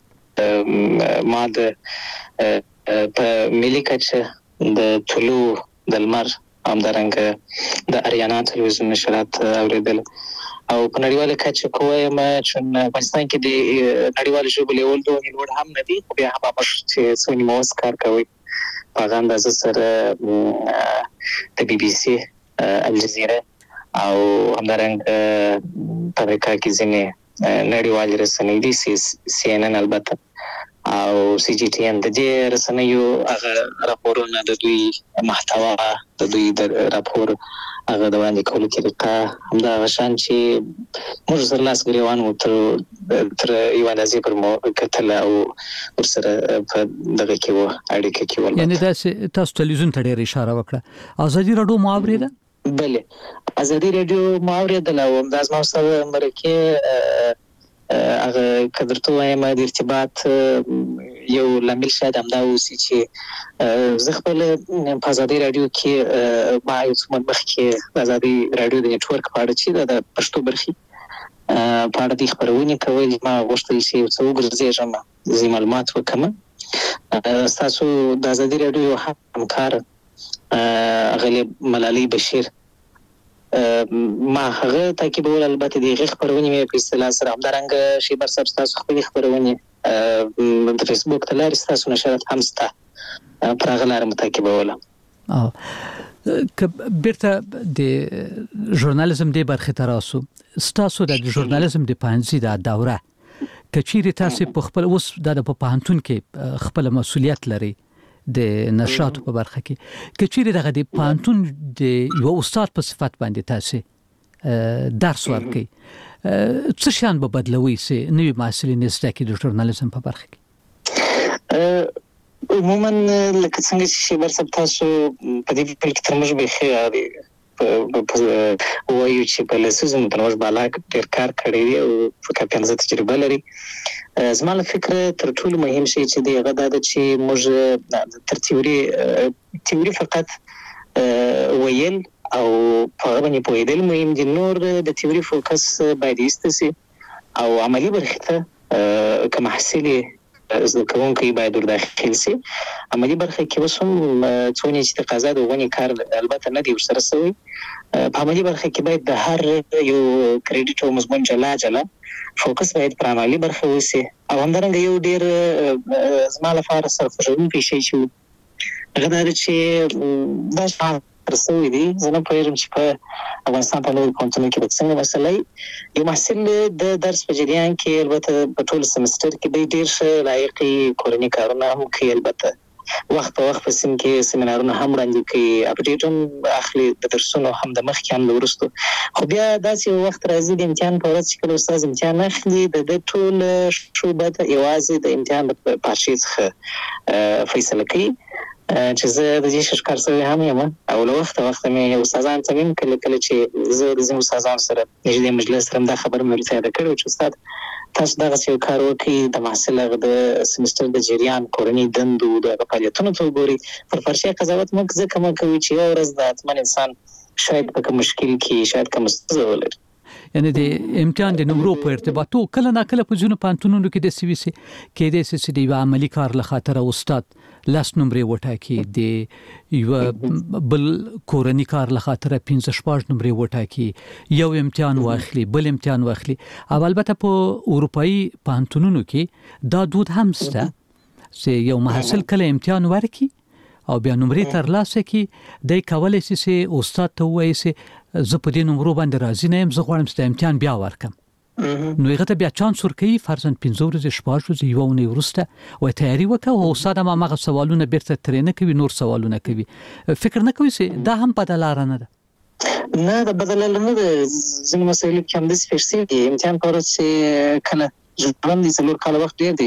کې ما د په ملي کچه د طلوع د لمر همدارنګه د اریانا تلویزیون نشرات اوریدل او په نړیواله کچه کوم چې افغانستان کې د نړیوال ژبو لیول دوه لوړ هم نه دي خو بیا هم چې څونی موس کار کوي په اندازه سره د بي بي سي الجزیره او همدارنګه په امریکا کې ځینې نړیوال رسنۍ دي سی ان ان البته او سی جی ټي ان د دې رسنیو هغه راپورونه د دوی محتوا د دوی د راپور هغه د وړاندې کولو طریقه همدا غشان چې موږ سره لاس ګریوان وو تر تر یو اندازې پر مو کتل او ورسره په دغه کې وو اړیکه کې ول یعنی تاسو تاسو تلویزیون ته ډېر اشاره وکړه ازادي رادیو معاوره ده بله ازادي رادیو معاوره ده او د ازمو سره مرکه هغه کدرته وایم د ارتباط یو لامل شاید همدا اوسي چې زه خپل په ازادي رادیو کې ما یو څه مخکې ازادي رادیو د نتورک په اړه چې د پښتو برخې په اړه د خبرونه کول ما غوښتل چې یو څه وګرځېږم زی معلومات وکم تاسو د ازادي رادیو همکار غلیب ملالي بشیر ما هغه تعقیبول البته د غږ خبرونه مې په اصطلاح سره همدارنګه شی بر سب تاسو خپل خبرونه د فیسبوک ته لاري تاسو نشرات هم ستا پرغلار متعقیبول او ک بیرته د ژورنالیزم د برخه تراسو تاسو د ژورنالیزم د پانځي د دوره کچيري تاسو په خپل اوس د پوهنتون کې خپل مسولیت لري د نشاط په برخه کې کچيري دغه د پانتون د یو استاد په صفت باندې تاسو درس ورکي څه شان به بدلوي سي نوې محصلین زده کړي د ژورنالیزم په برخه کې عموما لکه څنګه چې برسب تاسو په دې په کې ترمج به خیاري په وایو چې په لسیزم ترمج بالا ډیر کار کړی دی او په کاپنځه تجربه لري زموږ فکر تر ټولو مهم شی چې دی هغه دا چې موږ تر تیوري تیوري فقط ویل او په باندې پوهیدل مهم دي نور د تیوري فوکس باید ایستسي او عملی برخه کوم محصلي زده کوونکي باید ور داخل سي عملی برخه کې وسوم څونی چې تقاضا د ونی کار البته نه دی ورسره سوی په عملی برخه کې باید د هر یو کریډټ او مضمون جلا جلا فوکس باید پر عملی برخه وسی او همدارنګه یو ډیر زما لپاره سرخوشونکی شی چې هغه دا چې دا شان ترسوي دي زه په اړه چې په افغانستان په نور پونتونو کې څنګه مسلې یو محصل د درس په جریان کې البته په ټول سمستر کې به ډیر ښه لایقي کورنۍ کارونه هم کوي البته وخت په وخت په سیم کې سیمینارونه هم وړاندې کوي اپډیټ هم اخلي د درسونو هم د مخکې هم ورستو خو بیا داسې وخت راځي د امتحان په ورځ چې کله استاد امتحان اخلي د ټول شوبه د ایوازي د امتحان په پاشي څخه فیصله کوي چې زه د دې شکر سره هم یم او له وخت وخت مې استادان ته ویم کله کله چې زه د زمو استادان سره نږدې مجلس سره دا خبر مې ورته کړو چې استاد تاسو دغه څه کار وکړي د محصل د سمستر د جریان کورنۍ دندو د فعالیتونو ته وګوري پر فرشي قضاوت موږ ځکه موږ کوي چې یو ورځ د اتمن انسان شاید په مشکل کې شاید کوم ستونزه ولري یعنی د امتحان د نمرو په ارتباط کله نه کله په ځینو پانتونونو کې د سی وی سي کې د سی سی دی عملی کار له خاطر استاد لاس نمرې وټاکي د یو بل کورنۍ کار له خاطر پنځه شپږ نمرې وټاکي یو امتحان واخلي بل امتحان واخلي او البته په اروپאי پانتونونو کې دا دود هم شته چې یو محصل کله امتحان ورکي او بیا نمرې ترلاسه کی د کولای شي استاد ته وایي چې زه په دې نمرو باندې راضي نه یم زه غواړم چې امتحان بیا ورکم نو هغه ته بیا چانس ورکوي فرضاً پنځه ورځې شپږ ورځې یو ونې وروسته وایي تیاری وکړه او استاد هم هغه سوالونه بیرته ترې نه کوي نور سوالونه کوي فکر نه کوي چې دا هم بدله لاره نه ده نه دا بدله لاره نه ده ځینې مسایلو کې همداسې پېښ شوي دي امتحان په ورځ چې کله ژوند د څلور کاله وخت ډېر دی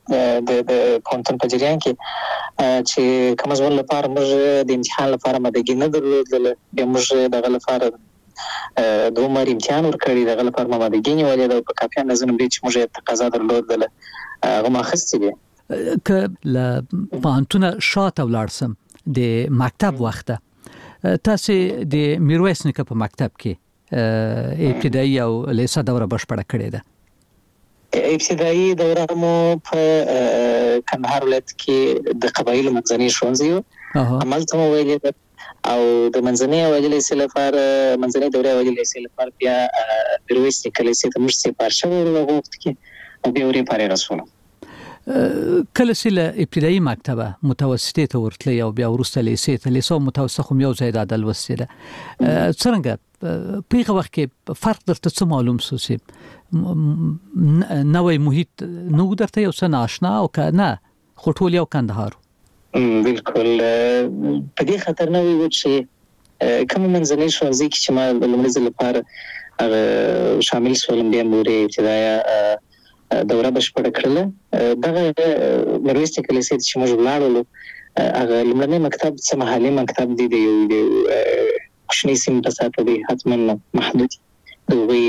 د د پونتن په جریان کې چې کوم ځول لپاره موږ د امتحان لپاره مدګی نه درلودل به موږ دغه لپاره د عمر امتحان ورکړی دغه لپاره مدګی نیولې د په کافي اندازه نه چې موږ تقاضا درلودل هغه ماخستې دي ک ل پانتونه شاته ولارسم د مکتب وخته تاسو د میرویس نیکه په مکتب کې ابتدایي او لیسه دوره بشپړه کړې ده ابتدایي دوره مو په کندهار ولایت کې د قبایلو منځني ښوونځي عملته مو ویلې او د منځني اوایل لیسه لپاره منځني دوره اوایل لیسه لپاره بیا میرویس نیکه لیسه ته موږ سپارښت شوو وغوښت کې او بیا ورې پاره رسول کله چې له ابتدایي مکتبه متوسطه ته ورتلی او بیا وروسته لیسې ته لیسه متوسطه خو یو ځای د لوستل څنګه په هغه وخت کې فرق درته څه معلوم سو چې نوې محیط نو درته یو څه ناشنا او کنه خټول یو کندهار بالکل په دې خطر نه وي چې کوم منځني ښوونځي کې چې ما د لومړي ځل لپاره شامل شولم بیا موري ابتدایي دوره بشپړه کړله دغه میرویس نیکه لیسې چې موږ ولاړو هغه لومړنی مکتب څه محلي مکتب دی د یو کوچني سیمې په ساته دی حتما محدود دوی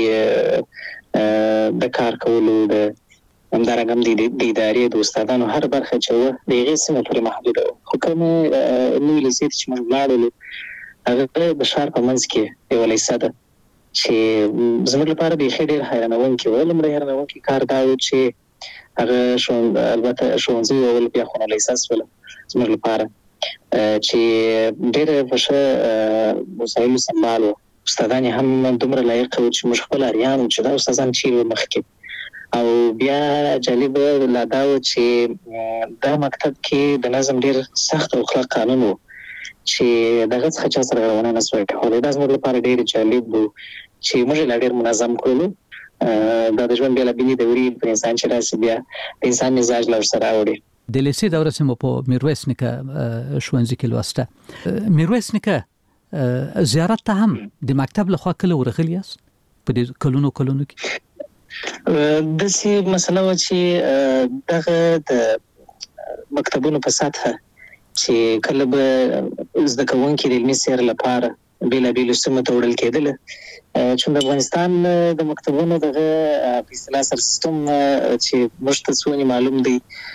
د کار کولو د همدارنګه د ادارې د استادانو هر برخه چې و د هغې سیمې پورې محدود خو کوم نوې لیسې چې موږ ولاړو هغه د ښار په منځ کې یوه لیسه ده چې زموږ لپاره به خې ډېر حیرانونکي و لومړی حیرانونکي کار دا و چې هغه شو البته ښوونځي ول بیا خو لیسه سول زموږ لپاره چې ډېر په ښه وسایلو سمبال و استادان هم دومره لایق و چې موږ خپل اریان چې دا استادان چې مخکې او بیا جالب لا دا و چې دا مکتب کې د نظم ډېر سخت او اخلاق قانون و چې دغه څه چا سره غوونه نه سوي کولای دا زموږ لپاره ډېر جالب و چې موږ لا ډېر منظم کړو دا د ژوند بیا لبینی د وری په انسان چې راسي بیا انسان مزاج لا سره راوړي د لیسې دوره سم په میرویس نیکه ښوونځي کې لوسته میرویس نیکه زیارت ته هم د مکتب له خوا کله ورغلی یاست په دې کلونو کلونو کې د څه مسله و چې دغه د مکتبونو په سطح چې کله به زده کوونکي د علمي سیر لپاره بیلا بیل سیمه ته وړل کېدل چې د افغانستان د مکتبونو دغه په اصطلاح سر سیستم چې مشتسونی معلوم دی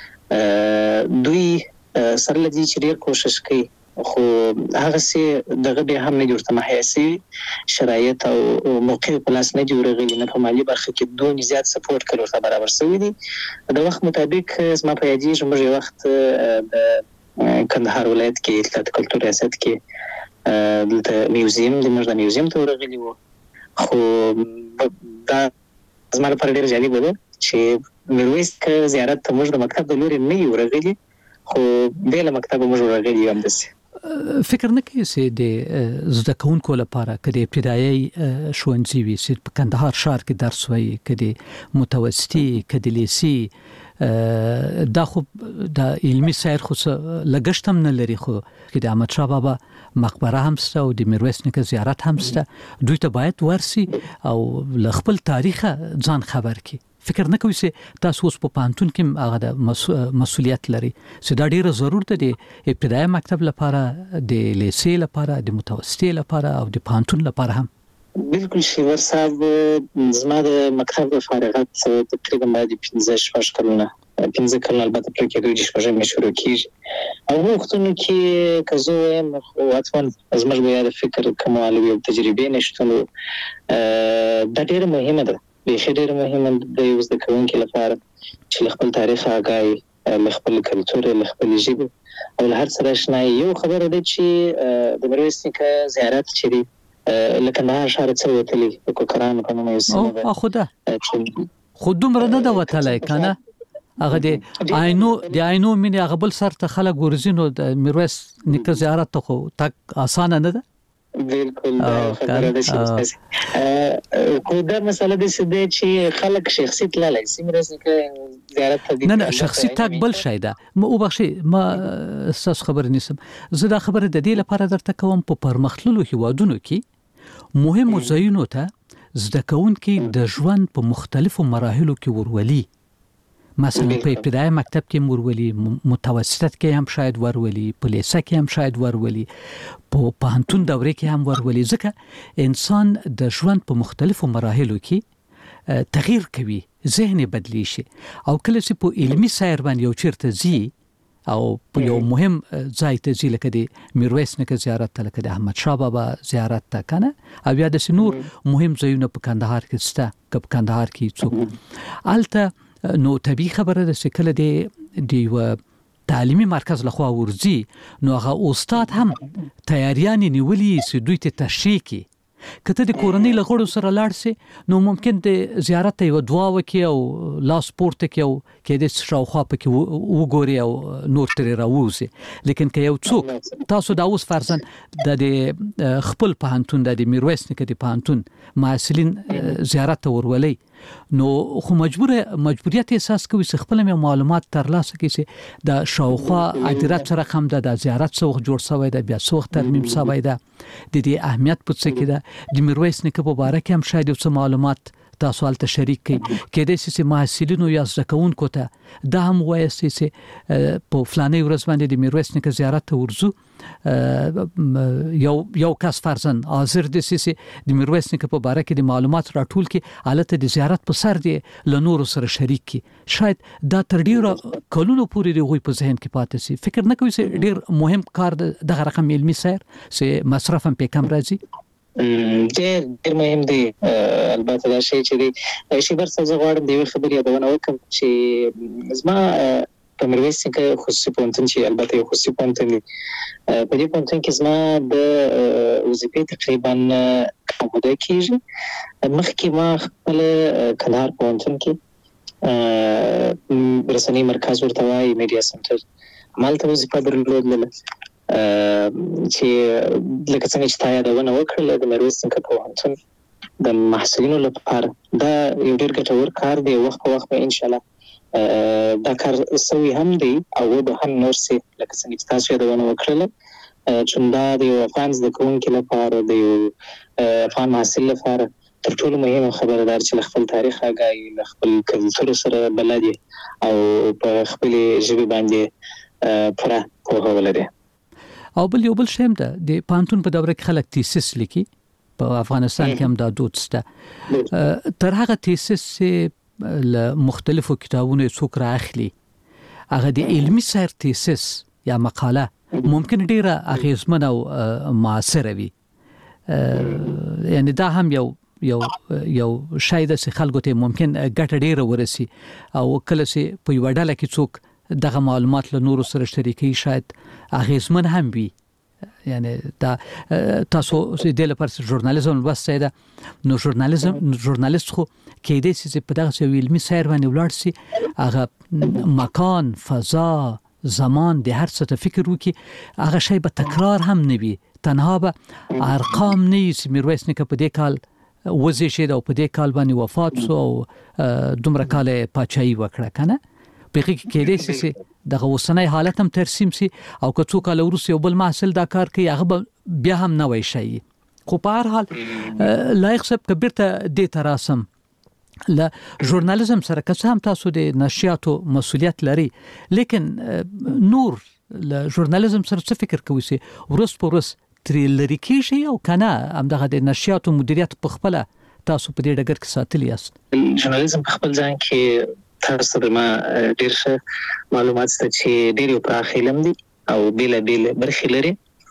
دوی سره لدی چې ډیر کوشش کوي خو هغه سي دغه به هم نه جوړته محیاسي شرایط او موقع په لاس نه جوړېږي نه په مالی برخه کې دوه زیات سپورټ کړو ته برابر شوی دي د وخت مطابق زما په یادې چې موږ وخت د کندهار ولایت کې اطلاعات کلتور ریاست کې د میوزیم د موږ د میوزیم ته ورغلي وو خو دا زما لپاره ډېر جالب و چې میرویس نیکه زیارت ته موږ د مکتب د لوري نه یو ورغلي خو بل مکتب موږ ورغلي هم دسه فکر نه کوي چې د زده کوونکو لپاره کله ابتدایي ښوونځي وي چې په کندهار ښار کې درس وایي کله متوسطي کله لیسې دا خو د علمي سیر خو لګښت هم نه لري خو کې د احمد شاه بابا مقبره هم سته او د میرویس نیکه زیارت هم سته دوی ته باید ورسي او له خپل تاریخ ځان خبر کړي فکر نه کوي چې تاسو اوس په پانتون کې هغه د مسؤلیت لري چې دا ډیره ضرورت ده د ابتدایي مکتب لپاره د لیسې لپاره د متوسطي لپاره او د پانتون لپاره هم بالکل شیور صاحب زما د مکتب فارغت تقریبا باندې پنځه شپږ کلونه پنځه کلونه البته پر کې دوی شپږ مې شروع کیږي او وختونو کې کزوم او اتمن زما بیا د فکر کمال او تجربه نشته دا ډیره مهمه ده به ډیره مهمه ده یو د کوونکو لپاره چې خپل تاریخ هغه خپل کلتور خپل ژبه او هر څه راشنای یو خبره ده چې د میرویس نیکه زیارت چې لکه نه شهر څه وتلی په کوکران په نوم یو څه او خدا خود دومره نه دا وتلای کنه هغه د عینو د عینو مینه هغه بل سر ته خلک ورزینو د میرویس نیکه زیارت ته خو تک اسانه نه ده بالکل خبره ده چې خو دا مسله ده چې خلک شخصیت لاله سي میرویس نیکه زیارت ته نه نه شخصي تک بل شي ده مو وبخشي ما اساس خبر نیسم زه دا خبره د دې لپاره درته کوم په پرمختللو هیوادونو کې مهمو ځایونو ته زده کوونکي د ژوند په مختلفو مراحلو کې ورولي مثلا په ابتدایي مکتب کې مورولي، متوسطه کې هم شاید ورولي، په لیسه کې هم شاید ورولي، په پوهنتون دوره کې هم ورولي. ځکه انسان د ژوند په مختلفو مراحلو کې تغییر کوي، ذهن بدلی شي، او کله چې په علمي سیر باندې یو چیرته زی او په یو مهم ځای ته ځي لکه د میرویس نیکه زیارت ته، لکه د احمد شاه بابا زیارت ته کنه، او یا د نور مهم ځایونه په کندهار کې شته، که په کندهار کې څوک الته، نو طبیعي خبره ده چې کله د د یو تعلیمي مرکز لخوا ورځي نو هغه استاد هم تیاریان نیولي چې دوی ته تشریح کړي. کته د کورنۍ لغړو سره لاړ سي نو ممکن د زیارت ته یو دعا وکي او لاس پورته کوي او کې د شاوخوا پکې وګوري او نور ترې راوځي. لیکن که یو څوک تاسو دا اوس فرضاً د خپل پوهنتون د میرویس نیکه د پوهنتون محصلین زیارت ته ورولي، نو خو مجبور مجبوریت احساس کوي چې خپل معلومات ترلاسه کړي چې د شاوخوا ادرات سره هم د زیارت څوخ جوړ شوی دی، بیا څوخ ترمیم شوی دی، د دې اهمیت په څه کې ده. د میرویس نیکه په باره کې هم شاید یو څه معلومات تاسو حالت شریک کړئ، کېدای شي چې محصلینو یا زده کوونکو ته دا هم وایي چې په فلاني ورځ باندې د میرویس نیکه زیارت ته ورځو، یو یو کس فرضاً حاضر دي چې د میرویس نیکه په باره کې د معلومات راټول کړي، حالت د زیارت په سر دی له نورو سره شریک کړي. شاید دا تر ډیره کلونو پورې د غوي په ذهن کې پاتې شي. فکر نه کوي چې ډیر مهم کار دغه رقم علمي سیر چې مصرف هم په کم راځي. ډېر ډېر مهم دی. البته دا شی چې دی شي بر څه غواړم د یو خبرې یادونه وکم چې زما په میرویس نیکه خصوصي پوهنتون چې البته یو خصوصي پوهنتون دی، په دې پوهنتون کې زما د وظیفې تقریبا کم موده کېږي. مخکې ما خپل کندهار پوهنتون کې رسنۍ مرکز ورته وایي میډیا سنټر همالته وظیفه درلودله، چې لکه څنګه چې تا یادونه وکړله د میرویس نیکه پوهنتون د محصلینو لپاره دا یو ډېر ګټور کار دی. وخت په وخت به انشاءالله دا کار سوی هم دی او به هم نور سي، لکه څنګه چې تاسو یادونه وکړله، چې دا د یو افغان زده کوونکي لپاره، د یو افغان محصل لپاره تر ټولو مهمه خبره ده چې خپل تاریخ آګاهي، له خپل کلتور سره بلد او په خپل ژبه باندې پوره پوهه ولري. او بل یو بل شیم ده د پانتون په دوره کې خلک تیسیس لیکي، په افغانستان کې هم دا دود شته. تر هغه تیسیس له مختلفو کتابونو څوک راخلي، هغه د علمي سیر تیسیس یا مقاله ممکن ډیره اغیزمنه او معاصره وي. یعنی دا هم یو یو یو شاید چې خلکو ته ممکن ګټه ډیره ورسي، او کله چې په یو ډله کې څوک دغه معلومات له نورو سره شریکي شاید اغیزمن هم وي. یعنی دا تاسو د لپاره ژورنالیزم وسته ده، نو ژورنالیزم ژورنالیست خو کېدای شي چې په دغه علمي سیر باندې ولاړ شي، هغه مکان، فضا، زمان د هر څه ته فکر وکړي، هغه شی به تکرار هم نه وي، تنها به ارقام نه وي چې میرویس نیکه په دې کال وزیشید او په دې کال باندې وفات شو او دومره کال پاچاهي وکړه کنه. په کې کېدای شي چې دغه اوسنۍ حالت هم ترسیم شي، او که څوک له وروسته یو بل محصل دا کار کوي هغه بیا هم نه وای شي. خو په هر حال لایق صاحب کبیرته دې تراسم له ژورنالیزم سره که څه هم تاسو د نشریاتو مسولیت لري، لیکن نور له ژورنالیزم سره څه فکر کوي چې ورس په ورس ترې لري کېږي، او کنه همدغه د نشریاتو مدیریت په خپل تاسو په دې ډګر کې ساتلی یاست؟ ژورنالیزم په خپل ځان کې تاسو د ما ډیر ښه معلومات ست چې ډیر یو پراخ علم دي او بیل بیل برخې لري.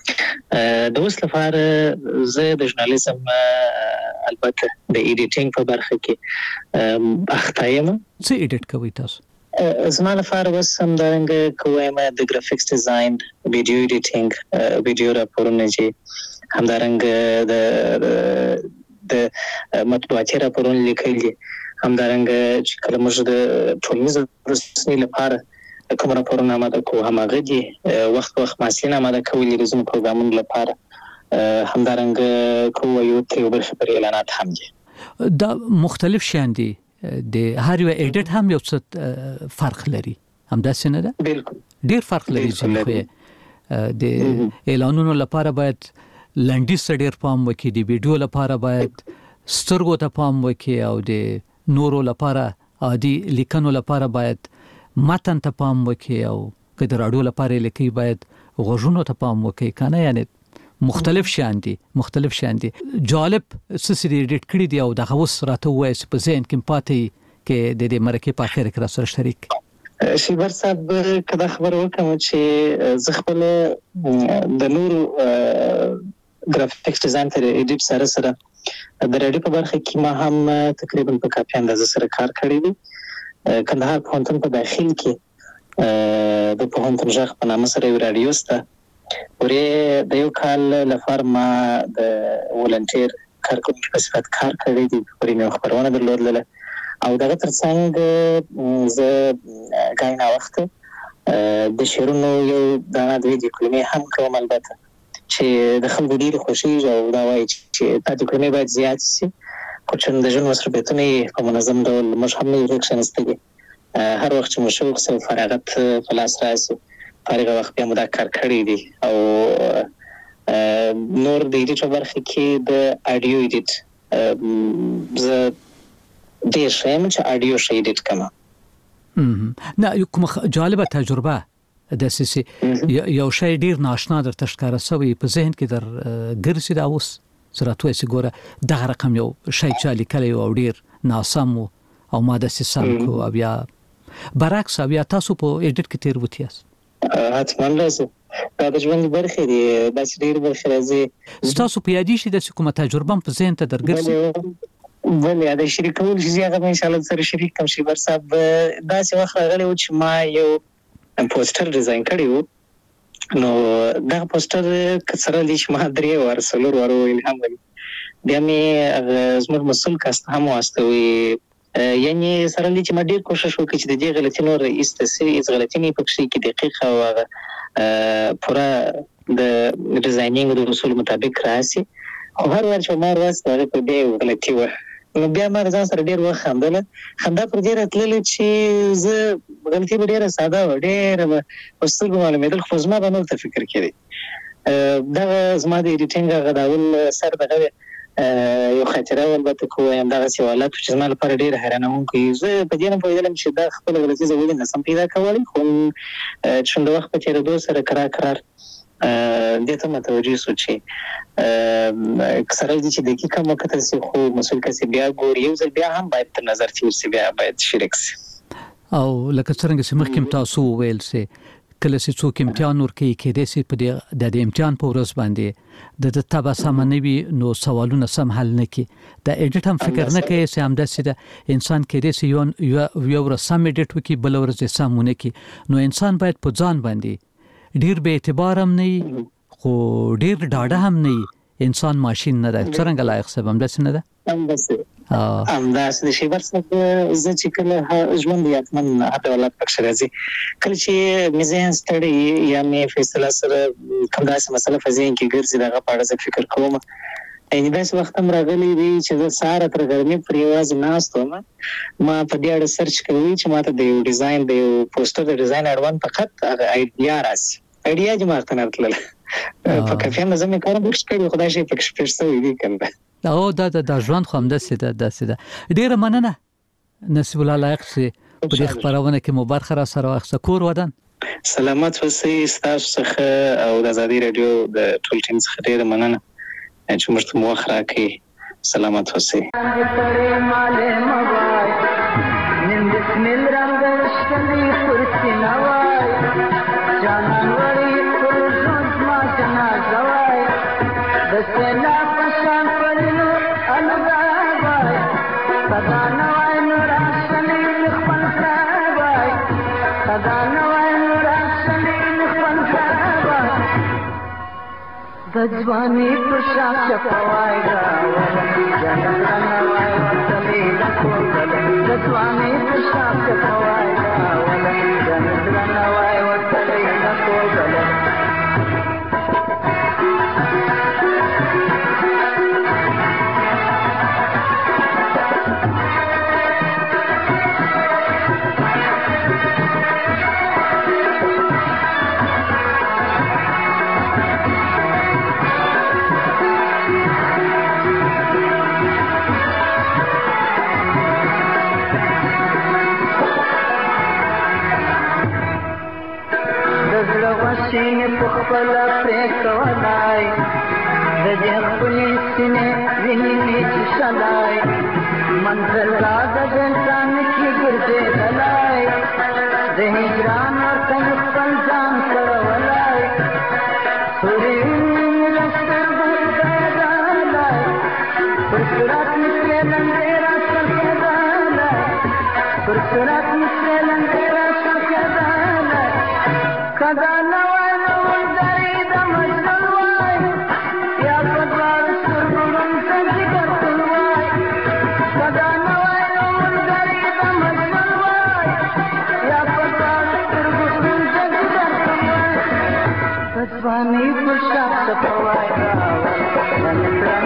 د اوس لپاره زه د ژورنالیزم البته د ایډیټینګ په برخه کې اخته یم. څه ایډیټ کوئ تاسو؟ زما لپاره بس همدارنګه کوم د ګرافیکس ډیزاین، ویډیو ایډیټینګ، ویډیو راپورونه چې همدارنګه د د مطبوعاتي راپورونه لیکل دي، همدارنګه چې کله موږ د ټولنیزو رسنیو لپاره کوم راپورونه آماده کوو هماغه دي، وخت وخت محصلین آماده کوي د ځینو پروګرامونو لپاره، همدارنګه کوو یو تر یو برخه پر اعلانات هم دي. دا مختلف شیان دي، د هر یو ایډیټ هم یو څه فرق لري، همداسې نه ده؟ بالکل ډیر فرق لري. چې د اعلانونو لپاره باید لنډیز ته ډیر پام وکړي، د ویډیو لپاره باید سترګو ته پام وکړي، او د نورو لپاره عادي لیکنو لپاره باید متن ته پام وکړي او که د راډیو لپاره لیکي باید غوږونو ته پام وکړي کنه یعنی مختلف شان دي مختلف شان دي جالب سسری ډیټ کړی دی او د غوس راته وایي په ذهن کې پاتې کې د دې مرکه په اخر کې را سره شریک شیبر صاحب کدا خبر وکم چې زه خپل د نور ګرافیکس ډیزاین ته ایډیټ سره سره د رادیو په برخه کې ما هم تقریبا په کافي اندازه سره کار کړی دی کندهار پوهنتون په داخل کې د پوهنتون ژغ په نامه سره یو رادیو سته ورې د یو کال لپاره ما د ولنټیر کارکونکو په صفت کار کړی دی پرې مې خبرونه درلودله او دغه ترڅنګ زه غاینه وخت د شیرونو یو دانه دوی د کلمې هم کوم البته چې د خلکو ډیر خوشي او دا وایي چې د کلمې باید زیات شي خو چې د ژوند مصرفیتونه په منظم ډول موږ هم نه ریکشنستګي هر وخت چې مشوق سره فراغت فلاس راسي فارغ وخت بیا مو دا کار کړی دی او نور د ایډیټ برخه کې د اډیو ایډیټ زه ډیر شایم چې اډیو شي ایډیټ کما نه کوم جالبه تجربه د سیسي یو شی ډیر ناشنا در تشکاره سوی په ذهن کې در ګرځي دا اوس سره توې سګوره دغه رقم یو شی چې لیکلی او ډیر ناسم او ماده سیسم کو بیا برعکس بیا تاسو په ایډیټ کې تیر وتیاس حتما لازم دا د ژوند برخه دی دا چې ډیر برخه راځي تاسو په یادی شي د کومه تجربه په ذهن ته درګرځي ولې دا شریکول چې هغه ان شاء الله سره شریک کوم شي بر صاحب دا څه وخت راغلی و چې ما یو پوسټر ډیزاین کړی و نو دا پوسټر کسره دي چې ما درې ور سلور ور الهام غوښتي بیا مې زموږ مسؤل کاست هم واستوي یعنی سره دي چې ما ډیر کوشش وکړ چې د دې غلطینو رئیس تسې از غلطینې پکې کې دقیق او پورا د ډیزاینینګ د اصول مطابق راسي او هر ور چې ما راځه په دې غلطي و نو بیا ما ځان سره ډیر وخت خندل خندا پر دې راتلل چې زه غلطي به ډیره ساده و ډیره وستل معلومات خو زما به نو ته فکر کړی دا زما د ایډیټینګ غداول سر دغه یو خاطره ولبته کوم دا سوالات چې زما لپاره ډیره حیرانونکې زه په دې نه پوهیدم چې دا خپل غلطي زه ولې نسم پیدا کولی خو چې د وخت په تیریدو سره قرار قرار د ته متوجي سو چې کسره دي چې دقیقه مکتل سي خو مسول کسي بیا ګور یو ځل بیا هم باید تر نظر تیر سي بیا باید شریک سي او لکه څنګه چې مخکې تاسو ویل سي کله چې څوک امتحان ورکوي کې د سي په د امتحان په ورځ باندې د تبا سمنوي نو سوالونه سم حل نه کی د ایډیټ هم فکر نه کوي چې هم د سي انسان کې د سي یو یو رسم ایډیټ وکي بل ورځ سمونه کی نو انسان باید په ځان باندې ډیر به اعتبار هم نه خو ډیر ډاډه هم نه انسان ماشين نه ده څنګه لایق سبب هم داسې نه ده هم داسې هم داسې د شی ورسره زه چې کله ژوند یاتمن هغه ولات پکښ راځي کله چې مزه ستړي یا مې فیصله سره کوم داسې مسله فزین کې ګرځي دغه په اړه فکر کوم ان داسې وخت هم راغلی دی چې زه ساره تر ګرمي پر یوازې ناستم ما په دې اړه سرچ کوي چې ماته د یو ډیزاین د یو پوسټر د ډیزاین اړوند فقط هغه ایډیا راځي ایډیا چې مارته نه تلل په کافي اندازه مې کار وکړ چې خدای شي پکښ پېښوي دي کنه او دا د ژوند خو هم داسې ده داسې ده ډیره مننه نصیب الله لایق سي په دې خبرونه کې مو برخه را سره واخصه کور ودان سلامت اوسئ تاسو څخه او د آزادي رادیو د ټول ټیم څخه ډیره مننه چې موږ ته مو راکړي سلامت اوسئ ځواني پر شاک چپوای راولې جنت نوای وتلې لکو کله ځواني پر شاک چپوای راولې جنت نوای وتلې لکو کله ماشین په خپل پرې کولای د دې خپل سینې ویني چې شلای منزل را د ځان کې ګرځي دلای د هجران ورته خپل ځان سره ولای سوري لستر بدلای پرسرات نسله لنډه سره دلای پرسرات نسله لنډه سره دلای کدا نوای نوای دری د مجنون وای یا پدوار سرګون څنګه کوي کدا نوای نوای دری د مجنون وای یا پدوار سرګون څنګه کوي پسوانی پر شخص پوای